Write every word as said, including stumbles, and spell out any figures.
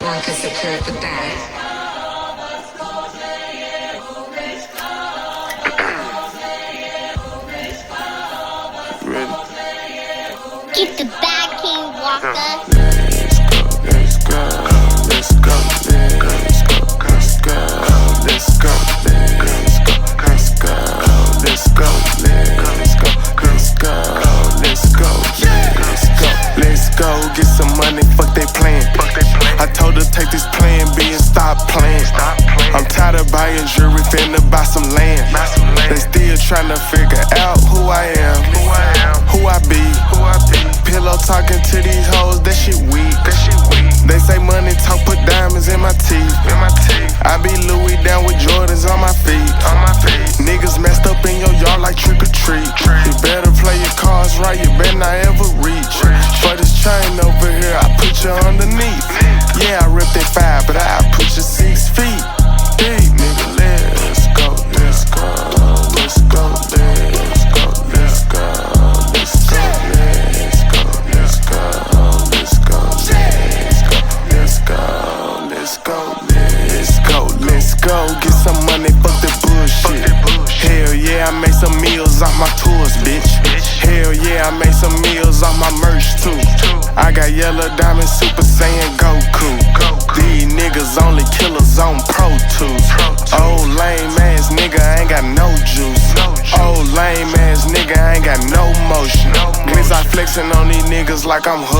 Want to secure the bag. Get the bag, King Walker. Let's go, let's go, let's go, let's go, let's go, let's go, let's go, let's go, let's go, let's go, let's go, let's go, let's go, get some money, fuck they plan. I told her take this plan B and stop playing. I'm tired of buying jewelry, finna buy some land. They still tryna figure out who I am, who I be. Pillow talking to these hoes, that shit weak. They say money talk, put diamonds in my teeth. I be Louis down with Jordans on my feet. Niggas messed up in your yard like trick or treat. You better play your cards right, you better not ever reach. For this chain over here, I put you underneath. Yeah, I ripped that five, but I put you six feet deep, nigga. Let's go, let's go, let's go, let's go, let's go, let's go, let's go, let's go, let's go, let's go, let's go, let's go, let's go, get some money, fuck the bullshit. Hell yeah, I made some meals off my tours, bitch. Hell yeah, I made some meals off my merch too. I got yellow diamond, Super Saiyan Goku. These niggas only killers on Pro Tools. Old lame ass nigga ain't got no juice. Old lame ass nigga ain't got no motion. Glizz I flexing on these niggas like I'm